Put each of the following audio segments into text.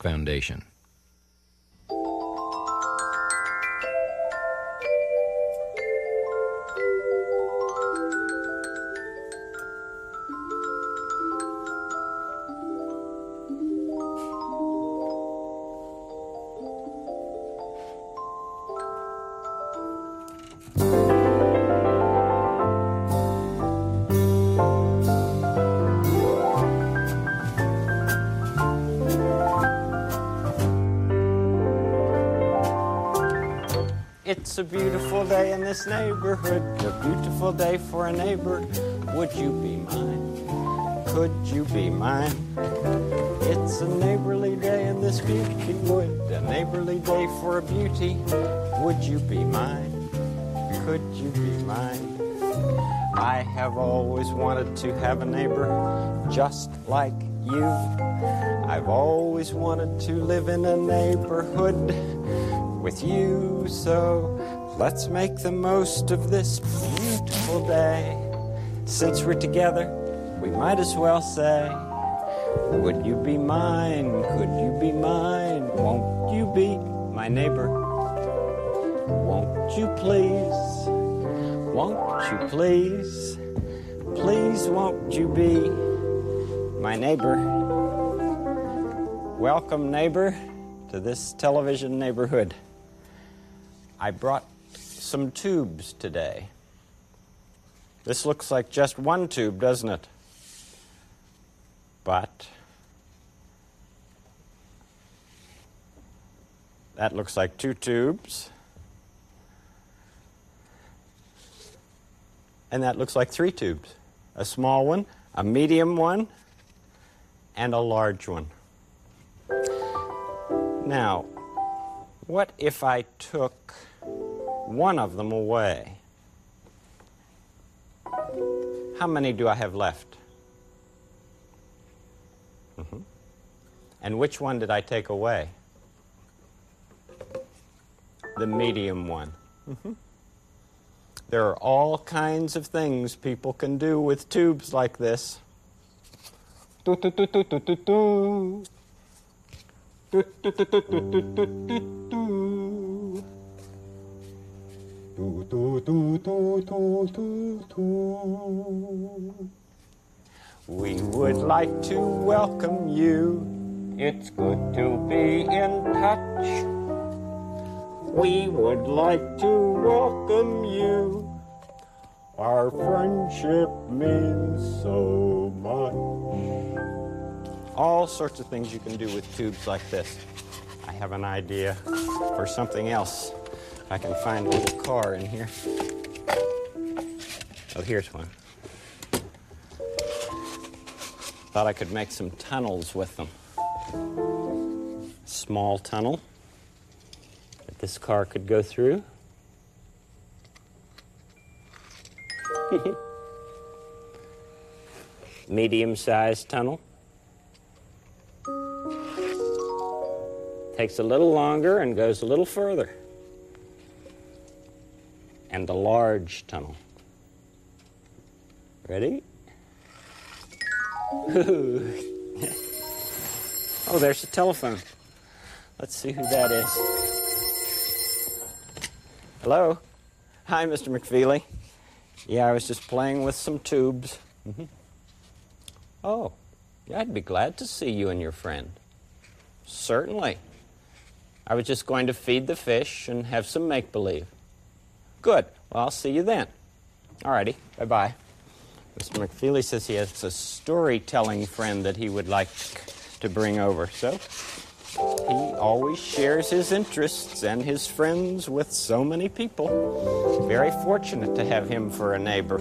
Foundation. It's a beautiful day in this neighborhood, a beautiful day for a neighbor. Would you be mine? Could you be mine? It's a neighborly day in this beauty wood, a neighborly day for a beauty. Would you be mine? Could you be mine? I have always wanted to have a neighbor just like you. I've always wanted to live in a neighborhood with you, so let's make the most of this beautiful day. Since we're together, we might as well say, would you be mine? Could you be mine? Won't you be my neighbor? Won't you please? Won't you please? Please won't you be my neighbor? Welcome, neighbor, to this television neighborhood. I brought some tubes today. This looks like just one tube, doesn't it? But that looks like two tubes. And that looks like three tubes. A small one, a medium one, and a large one. Now, what if I took one of them away? How many do I have left? And which one did I take away? The medium one. There are all kinds of things people can do with tubes like this. We would like to welcome you. It's good to be in touch. We would like to welcome you. Our friendship means so much. All sorts of things you can do with tubes like this. I have an idea for something else. I can find a little car in here. Oh, here's one. Thought I could make some tunnels with them. Small tunnel that this car could go through. Medium-sized tunnel. Takes a little longer and goes a little further. And a large tunnel. Ready? Oh, there's the telephone. Let's see who that is. Hello? Hi, Mr. McFeely. Yeah, I was just playing with some tubes. Oh, yeah, I'd be glad to see you and your friend. Certainly. I was just going to feed the fish and have some make-believe. Good. Well, I'll see you then. All righty. Bye-bye. Mr. McFeely says he has a storytelling friend that he would like to bring over. So he always shares his interests and his friends with so many people. Very fortunate to have him for a neighbor.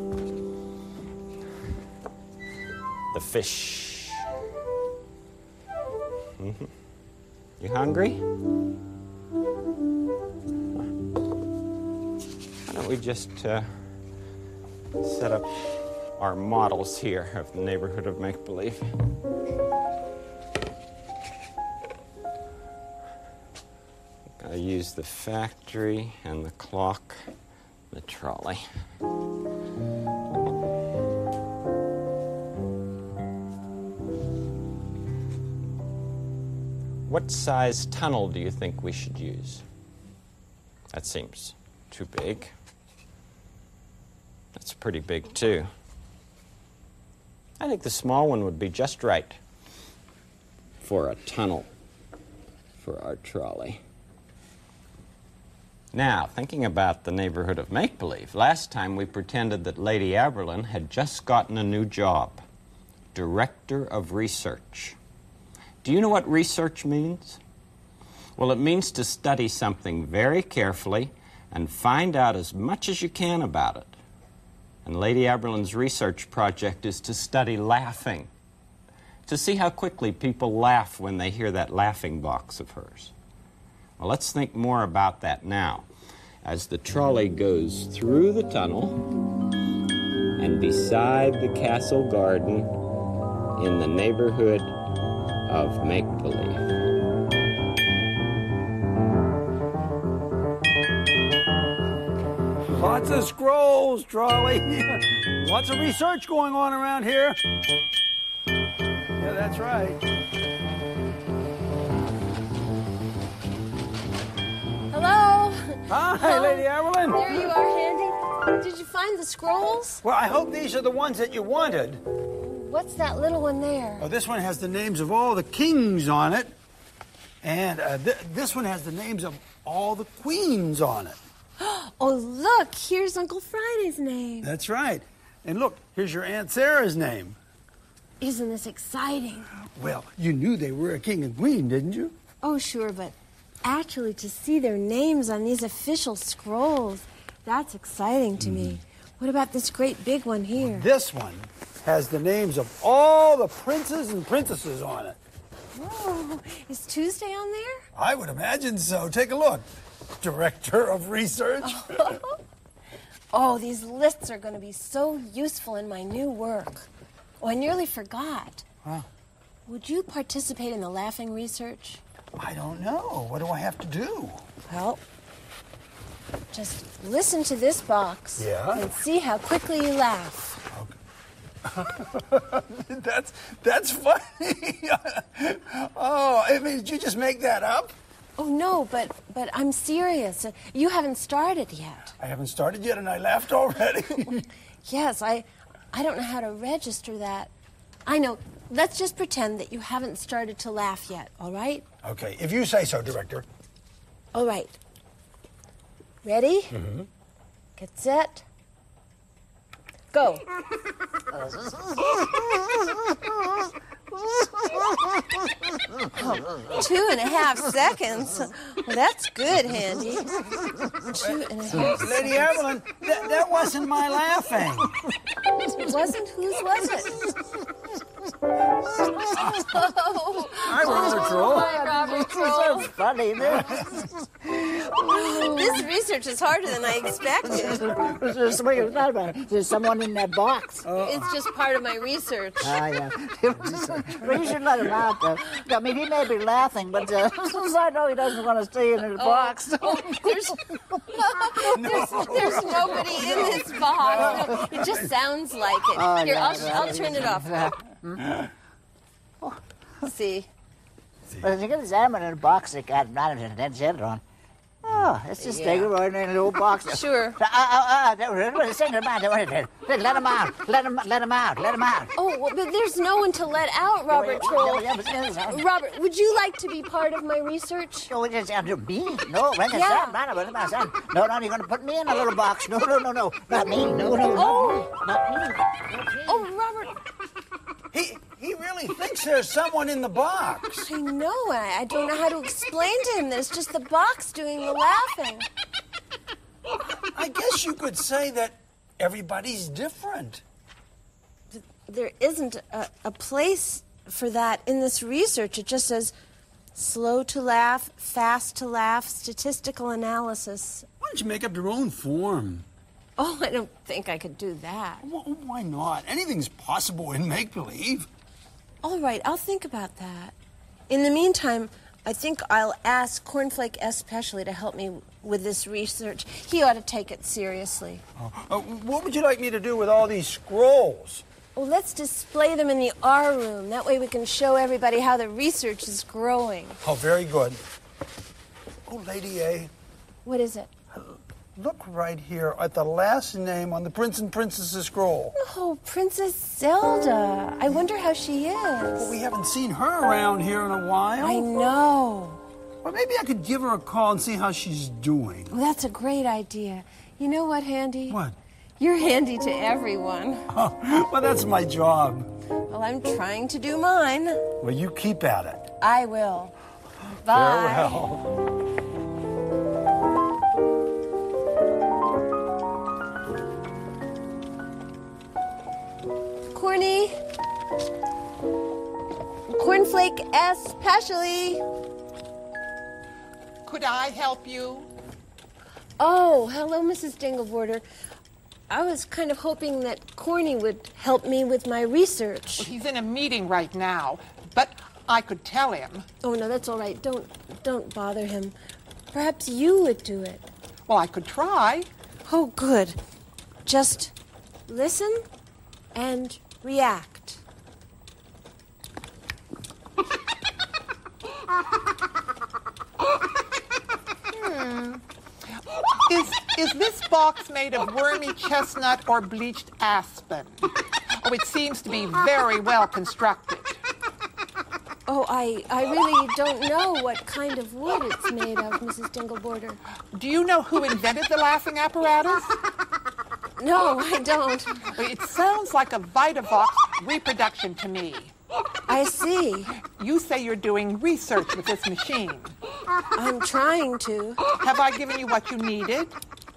The fish. You hungry? Why don't we just set up our models here of the neighborhood of make-believe. I'll use the factory and the clock, the trolley. what size tunnel do you think we should use? That seems too big. That's pretty big, too. I think the small one would be just right for a tunnel for our trolley. Now, thinking about the neighborhood of make-believe, last time we pretended that Lady Aberlin had just gotten a new job, Director of Research. Do you know what research means? Well, it means to study something very carefully and find out as much as you can about it. And Lady Aberlin's research project is to study laughing, to see how quickly people laugh when they hear that laughing box of hers. Well, let's think more about that now, as the trolley goes through the tunnel and beside the castle garden in the neighborhood of make-believe. Lots of scrolls, trolley. Lots of research going on around here. Yeah, that's right. Hello? Hi, Lady Aberlin. There you are, Handy. Did you find the scrolls? Well, I hope these are the ones that you wanted. What's that little one there? Oh, this one has the names of all the kings on it. And this one has the names of all the queens on it. Oh, look, here's Uncle Friday's name. That's right. And look, here's your Aunt Sarah's name. Isn't this exciting? Well, you knew they were a king and queen, didn't you? Oh, sure, but actually to see their names on these official scrolls, that's exciting to me. What about this great big one here? This one has the names of all the princes and princesses on it. Whoa, is Tuesday on there? I would imagine so. Take a look. Director of Research. Oh, these lists are going to be so useful in my new work. Oh, I nearly forgot. Huh? Would you participate in the laughing research? I don't know. What do I have to do? Well, just listen to this box. Yeah? And see how quickly you laugh. That's funny. Oh, I mean, did you just make that up? Oh, no, but I'm serious. You haven't started yet. I haven't started yet, and I laughed already. Yes, I don't know how to register that. I know. Let's just pretend that you haven't started to laugh yet, all right? Okay, if you say so, Director. All right. Ready? Mm-hmm. Get set. Go. 2.5 seconds. Well, that's good, Handy. 2.5 Lady Aberlin, that wasn't my laughing. It wasn't? Whose was it? Oh, Hi, Robert Troll. hi, Robert Troll. So funny. This research is harder than I expected. There's someone in that box. It's just part of my research. Ah, yeah. Well, you should let him out, though. I mean, he may be laughing, but I know he doesn't want to stay in the box. There's nobody in this box. No, it just sounds like it. Oh, Here, yeah, I'll turn it off. See? But if you get examine in a box that got dead center on, oh, it's just Yeah. take it right in a little box. Sure. Let him out. Let him out. Oh, well, but there's no one to let out, Robert Troll. Robert, would you like to be part of my research? Oh, it's me? No, Yeah. No, you're going to put me in a little box. No. Not me. No. Not me. Oh, Robert, He really thinks there's someone in the box. I know. I don't know how to explain to him that it's just the box doing the laughing. I guess you could say that everybody's different. There isn't a place for that in this research. It just says slow to laugh, fast to laugh, statistical analysis. Why don't you make up your own form? Oh, I don't think I could do that. Why not? Anything's possible in make-believe. All right, I'll think about that. In the meantime, I think I'll ask Cornflake especially to help me with this research. He ought to take it seriously. What would you like me to do with all these scrolls? Well, let's display them in the R room. That way we can show everybody how the research is growing. Oh, very good. Oh, Lady A, What is it? look right here at the last name on the Prince and Princess's scroll. Oh, Princess Zelda. I wonder how she is. Well, we haven't seen her around here in a while. I know. Well, maybe I could give her a call and see how she's doing. Well, that's a great idea. You know what, Handy? What? You're handy to everyone. Oh, well, that's my job. Well, I'm trying to do mine. Well, you keep at it. I will. Bye. Farewell. Corny. Cornflake especially. Could I help you? Oh, hello, Mrs. Dingleborder. I was kind of hoping that Corny would help me with my research. He's in a meeting right now, but I could tell him. Oh, no, that's all right. Don't bother him. Perhaps you would do it. Well, I could try. Oh, good. Just listen and react. Is this box made of wormy chestnut or bleached aspen? Oh, it seems to be very well constructed. Oh, I really don't know what kind of wood it's made of, Mrs. Dingleborder. Do you know who invented the laughing apparatus? No, I don't. Well, it sounds like a Vitavox reproduction to me. I see. You say you're doing research with this machine. I'm trying to. Have I given you what you needed?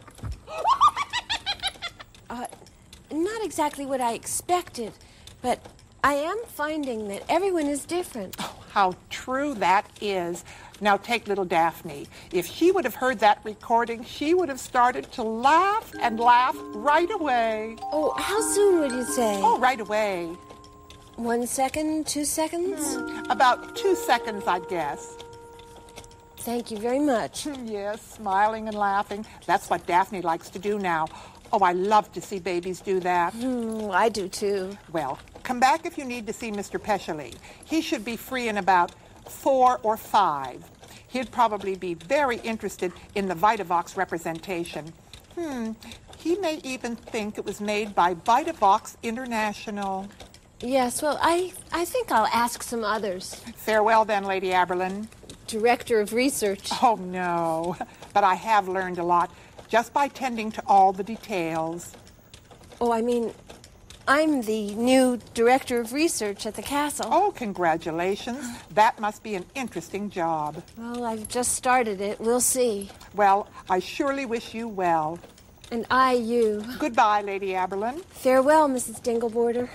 Not exactly what I expected, but I am finding that everyone is different. Oh, how true that is. Now take little Daphne. If she would have heard that recording, she would have started to laugh and laugh right away. Oh, how soon would you say? Oh, right away. 1 second, 2 seconds? About 2 seconds, I'd guess. Thank you very much. Yes, smiling and laughing. That's what Daphne likes to do now. Oh, I love to see babies do that. I do too. Well, come back if you need to see Mr. Pescely. He should be free in about 4 or 5. He'd probably be very interested in the Vitavox representation. He may even think it was made by Vitavox International. Yes, well, I think I'll ask some others. Farewell then, Lady Aberlin. Director of Research. Oh, no. But I have learned a lot just by tending to all the details. Oh, I mean, I'm the new Director of Research at the castle. Oh, congratulations. That must be an interesting job. Well, I've just started it. We'll see. Well, I surely wish you well. And I you. Goodbye, Lady Aberlin. Farewell, Mrs. Dingleborder.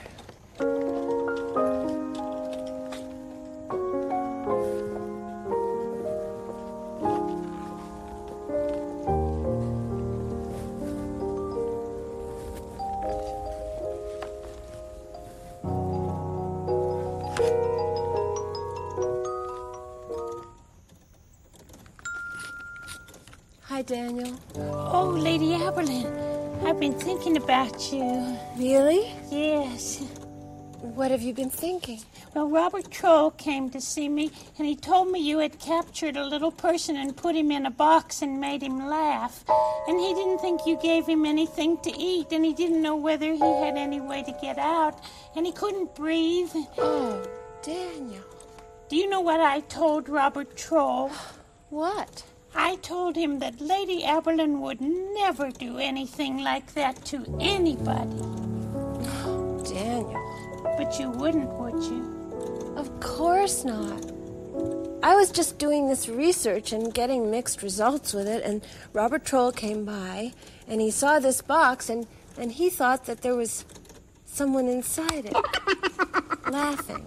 Hi, Daniel. Oh, Lady Aberlin, I've been thinking about you. Really? Yes. What have you been thinking? Well, Robert Troll came to see me, and he told me you had captured a little person and put him in a box and made him laugh. And he didn't think you gave him anything to eat, and he didn't know whether he had any way to get out, and he couldn't breathe. Oh, Daniel. Do you know what I told Robert Troll? What? I told him that Lady Aberlin would never do anything like that to anybody. Daniel. But you wouldn't, would you? Of course not. I was just doing this research and getting mixed results with it, and Robert Troll came by, and he saw this box, and he thought that there was someone inside it, laughing.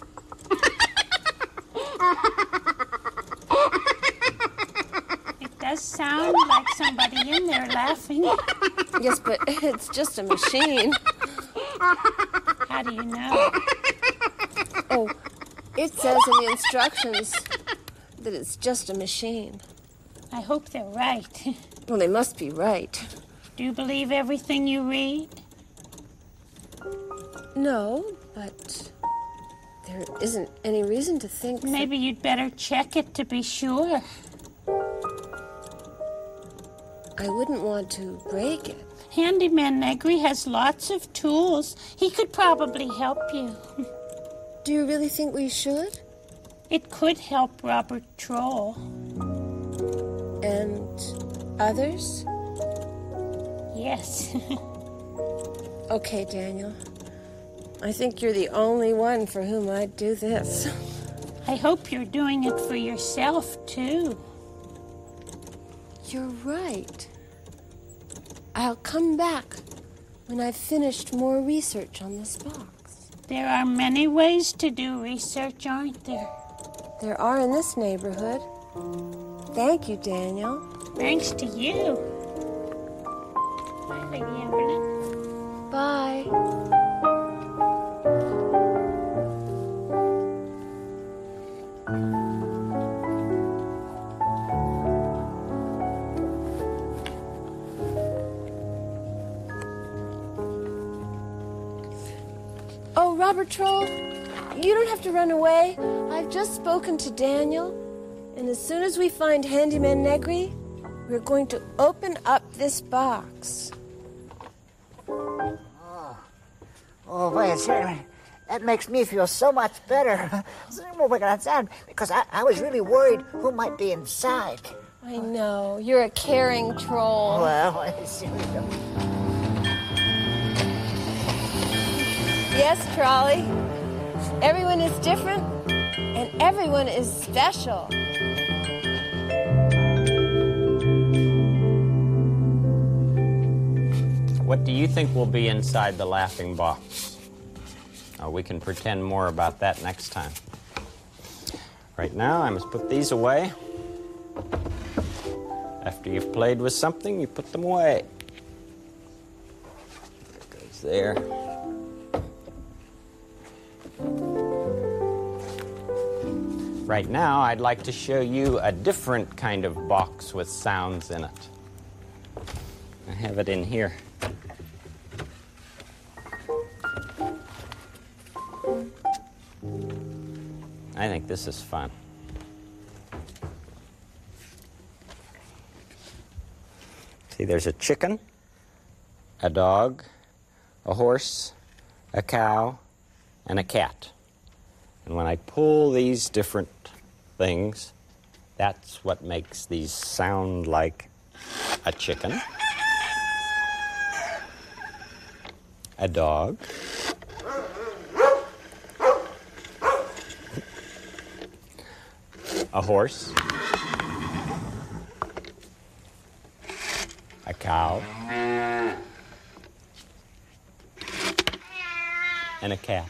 It does sound like somebody in there laughing. Yes, but it's just a machine. How do you know? Oh, it says in the instructions that it's just a machine. I hope they're right. Well, they must be right. Do you believe everything you read? No, but there isn't any reason to think that... Maybe you'd better check it to be sure. I wouldn't want to break it. Handyman Negri has lots of tools. He could probably help you. Do you really think we should? It could help Robert Troll. And others? Yes. Okay, Daniel. I think you're the only one for whom I'd do this. I hope you're doing it for yourself, too. You're right. I'll come back when I've finished more research on this box. There are many ways to do research, aren't there? There are in this neighborhood. Thank you, Daniel. Thanks to you. Bye, Lady Amberlin. Bye. Oh, Robert Troll, you don't have to run away. I've just spoken to Daniel, and as soon as we find Handyman Negri, we're going to open up this box. Oh, boy, that makes me feel so much better. Because I was really worried who might be inside. I know, you're a caring troll. Well, Yes, Trolley. Everyone is different, and everyone is special. What do you think will be inside the laughing box? We can pretend more about that next time. Right now, I must put these away. After you've played with something, you put them away. It goes there. Right now, I'd like to show you a different kind of box with sounds in it. I have it in here. I think this is fun. See, there's a chicken, a dog, a horse, a cow, and a cat. And when I pull these different things, that's what makes these sound like a chicken, a dog, a horse, a cow, and a cat.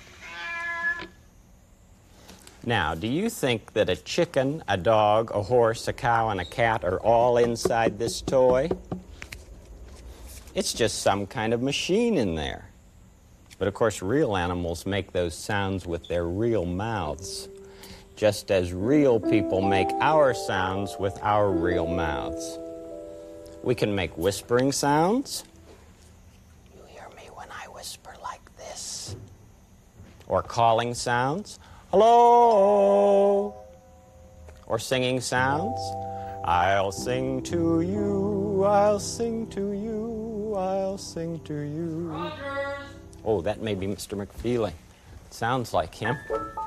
Now, do you think that a chicken, a dog, a horse, a cow, and a cat are all inside this toy? It's just some kind of machine in there. But of course, real animals make those sounds with their real mouths, just as real people make our sounds with our real mouths. We can make whispering sounds. You hear me when I whisper like this. Or calling sounds. Hello! Or singing sounds. I'll sing to you, I'll sing to you, I'll sing to you. Rogers! Oh, that may be Mr. McFeely. Sounds like him.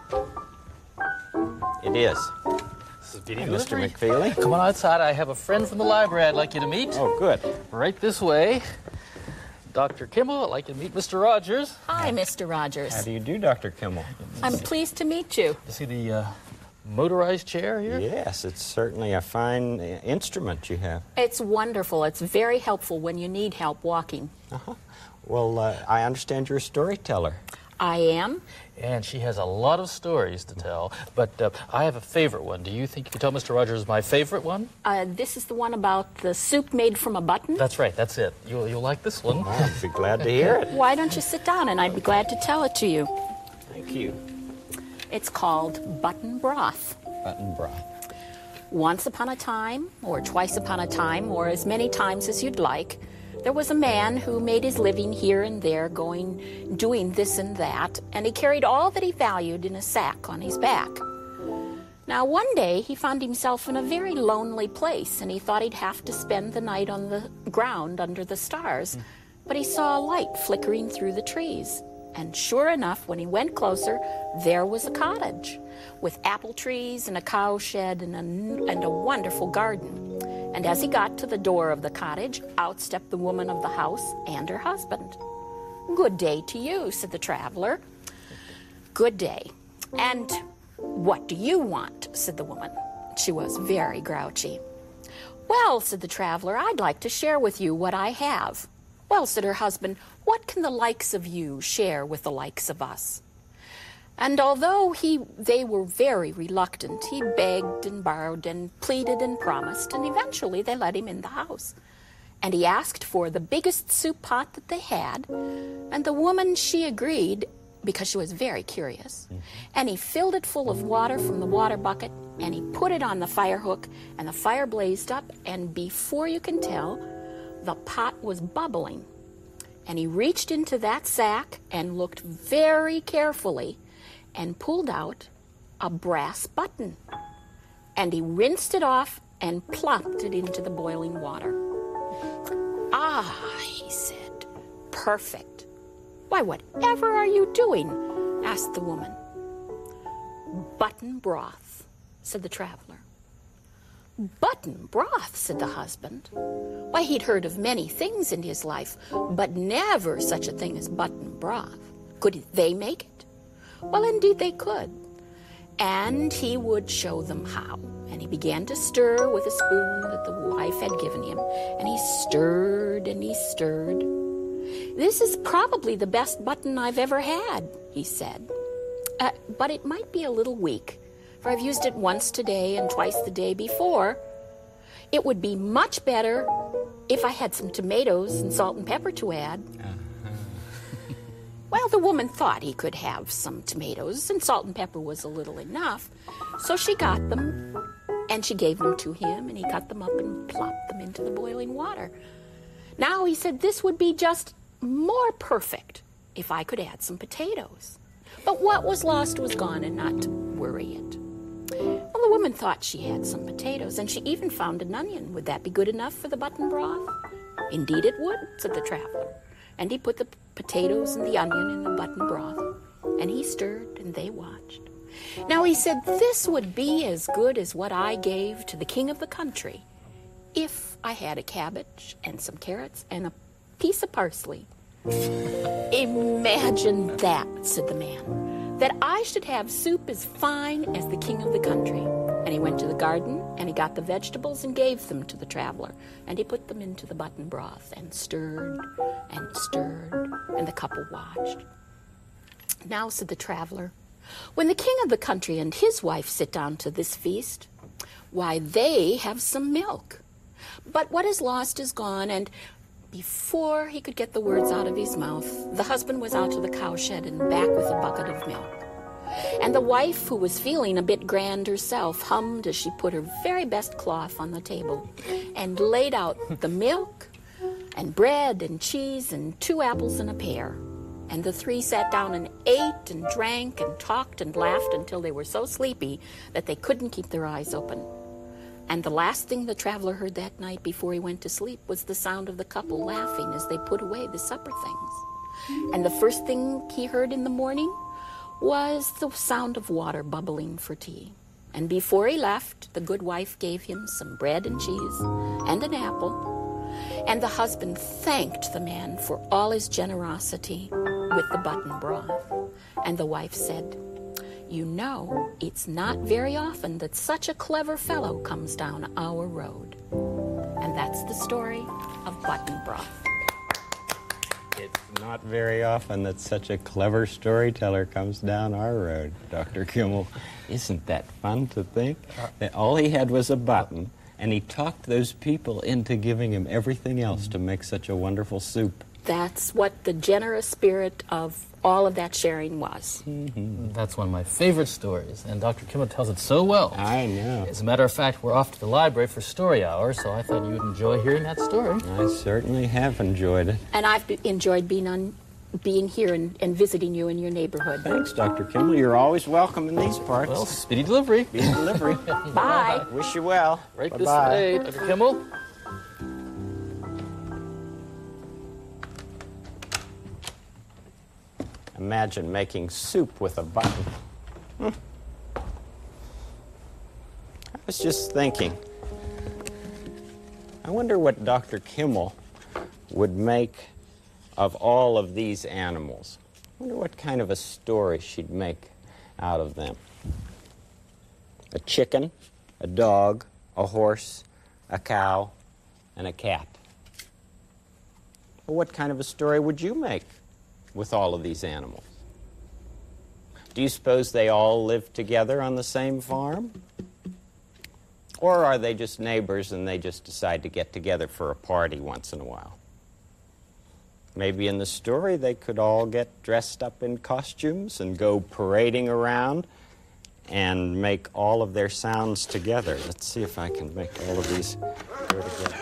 It is. This is Petey Mr. McFeely. Come on outside. I have a friend from the library I'd like you to meet. Oh, good. Right this way. Dr. Kimmel, I'd like you to meet Mr. Rogers. Hi, Mr. Rogers. How do you do, Dr. Kimmel? I'm pleased to meet you. You see the motorized chair here? Yes, it's certainly a fine instrument you have. It's wonderful. It's very helpful when you need help walking. Uh-huh. Well, I understand you're a storyteller. I am. And she has a lot of stories to tell, but I have a favorite one. Do you think you could tell Mr. Rogers my favorite one? This is the one about the soup made from a button. That's right, that's it. You'll like this one. I'd be glad to hear it. Why don't you sit down and I'd be glad to tell it to you. Thank you. It's called Button Broth. Button broth. Once upon a time, or twice upon a time, or as many times as you'd like, There was a man who made his living here and there, doing this and that, and he carried all that he valued in a sack on his back. Now, one day he found himself in a very lonely place, and he thought he'd have to spend the night on the ground under the stars. But he saw a light flickering through the trees. And sure enough, when he went closer, there was a cottage with apple trees and a cow shed and a wonderful garden. And as he got to the door of the cottage, out stepped the woman of the house and her husband. "Good day to you," said the traveler. "Good day. And what do you want?" said the woman. She was very grouchy. "Well," said the traveler, "I'd like to share with you what I have." "Well," said her husband, "what can the likes of you share with the likes of us?" And although they were very reluctant, he begged and borrowed and pleaded and promised, and eventually they let him in the house. And he asked for the biggest soup pot that they had, and the woman, she agreed, because she was very curious. And he filled it full of water from the water bucket, and he put it on the fire hook, and the fire blazed up, and before you can tell, the pot was bubbling. And he reached into that sack and looked very carefully and pulled out a brass button. And he rinsed it off and plopped it into the boiling water. "Ah," he said, "perfect." "Why, whatever are you doing?" asked the woman. "Button broth," said the traveler. "Button broth," said the husband. Why, he'd heard of many things in his life, but never such a thing as button broth. Could they make it? Well, indeed they could. And he would show them how. And he began to stir with a spoon that the wife had given him. And he stirred and he stirred. "This is probably the best button I've ever had," he said. But it might be a little weak, for I've used it once today and twice the day before. It would be much better if I had some tomatoes and salt and pepper to add." Well, the woman thought he could have some tomatoes, and salt and pepper was a little enough. So she got them, and she gave them to him, and he cut them up and plopped them into the boiling water. Now, he said, this would be just more perfect if I could add some potatoes. But what was lost was gone, and not to worry it. Well, the woman thought she had some potatoes, and she even found an onion. Would that be good enough for the button broth? "Indeed it would," said the traveler. And he put the potatoes and the onion in the button broth, and he stirred, and they watched. Now, he said, this would be as good as what I gave to the king of the country if I had a cabbage and some carrots and a piece of parsley. "Imagine that," said the man, "that I should have soup as fine as the king of the country." And he went to the garden, and he got the vegetables and gave them to the traveler. And he put them into the button broth and stirred, and the couple watched. "Now," said the traveler, "when the king of the country and his wife sit down to this feast, why, they have some milk. But what is lost is gone," and before he could get the words out of his mouth, the husband was out to the cowshed and back with a bucket of milk. And the wife, who was feeling a bit grand herself, hummed as she put her very best cloth on the table and laid out the milk and bread and cheese and 2 apples and a pear. And the 3 sat down and ate and drank and talked and laughed until they were so sleepy that they couldn't keep their eyes open. And the last thing the traveler heard that night before he went to sleep was the sound of the couple laughing as they put away the supper things. And the first thing he heard in the morning was the sound of water bubbling for tea. And before he left, the good wife gave him some bread and cheese and an apple. And the husband thanked the man for all his generosity with the button broth. And the wife said, "You know, it's not very often that such a clever fellow comes down our road." And that's the story of button broth. It's not very often that such a clever storyteller comes down our road, Dr. Kimmel. Isn't that fun to think? That all he had was a button, and he talked those people into giving him everything else to make such a wonderful soup. That's what the generous spirit of all of that sharing was. That's one of my favorite stories, and Dr. Kimmel tells it so well. I know. As a matter of fact, we're off to the library for story hour, so I thought you would enjoy hearing that story. I certainly have enjoyed it. And I've enjoyed being here and visiting you in your neighborhood. Thanks, Dr. Kimmel. You're always welcome in these parts. Well, speedy delivery. Speedy delivery. Bye. Wish you well. Right Bye-bye. this way, Dr. Kimmel. Imagine making soup with a button. I was just thinking, I wonder what Dr. Kimmel would make of all of these animals. I wonder what kind of a story she'd make out of them. A chicken, a dog, a horse, a cow, and a cat. Well, what kind of a story would you make with all of these animals? Do you suppose they all live together on the same farm? Or are they just neighbors and they just decide to get together for a party once in a while? Maybe in the story they could all get dressed up in costumes and go parading around and make all of their sounds together. Let's see if I can make all of these go together.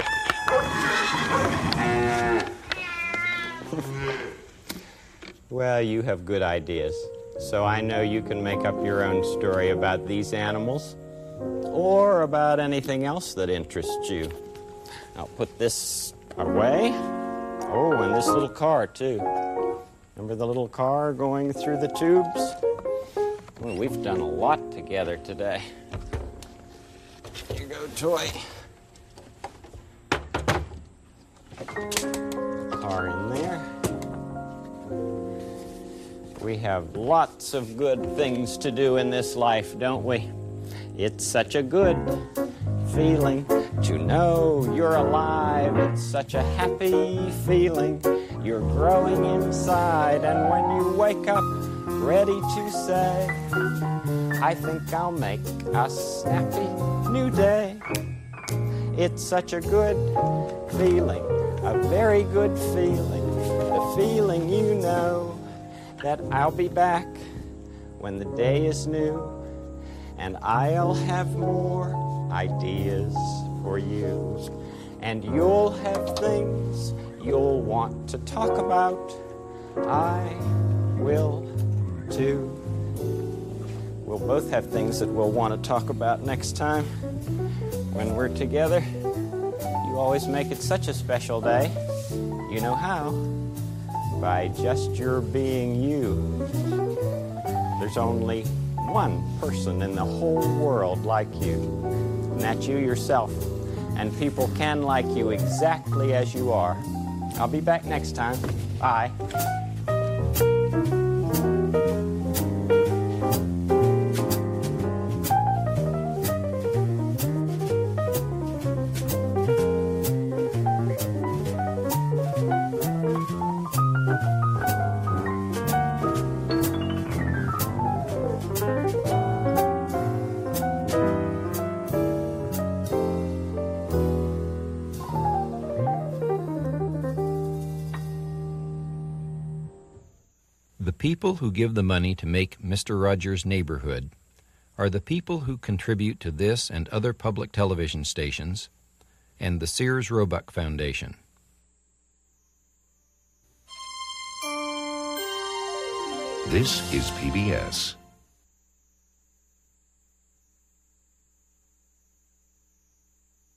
Well, you have good ideas. So I know you can make up your own story about these animals or about anything else that interests you. I'll put this away. Oh, and this little car, too. Remember the little car going through the tubes? Well, we've done a lot together today. Here you go, toy. Car in there. We have lots of good things to do in this life, don't we? It's such a good feeling to know you're alive. It's such a happy feeling. You're growing inside, and when you wake up ready to say, I think I'll make a snappy new day. It's such a good feeling, a very good feeling, the feeling you know that I'll be back when the day is new, and I'll have more ideas for you, and you'll have things you'll want to talk about. I will too. We'll both have things that we'll want to talk about next time when we're together. You always make it such a special day. You know how? By just your being you. There's only one person in the whole world like you, and that's you yourself. And people can like you exactly as you are. I'll be back next time. Bye. The people who give the money to make Mr. Rogers' Neighborhood are the people who contribute to this and other public television stations and the Sears Roebuck Foundation. This is PBS.